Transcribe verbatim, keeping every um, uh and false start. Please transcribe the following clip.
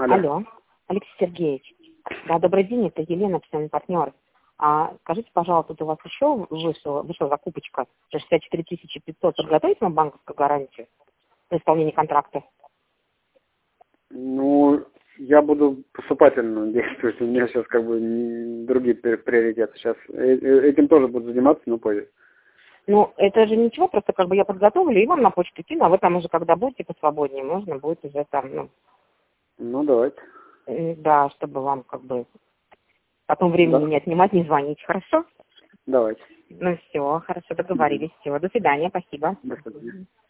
Алло. Алло, Алексей Сергеевич. Да, добрый день, это Елена, постоянный партнер. А скажите, пожалуйста, тут у вас еще вышла, вышла закупочка за шестьдесят четыре тысячи пятьсот. Подготовить вам банковскую гарантию на исполнение контракта? Ну, я буду поступательно действовать. У меня сейчас как бы не- другие при- приоритеты. Сейчас э- э- этим тоже буду заниматься, но позже. Ну, это же ничего, просто как бы я подготовлю и вам на почту кину, а вы там уже, когда будете посвободнее, можно будет уже там, ну, Ну, давайте. э, да, чтобы вам как бы потом времени Да, не отнимать, не звонить, хорошо? давайте. Ну все, хорошо, договорились. Всего, до свидания, спасибо. До свидания.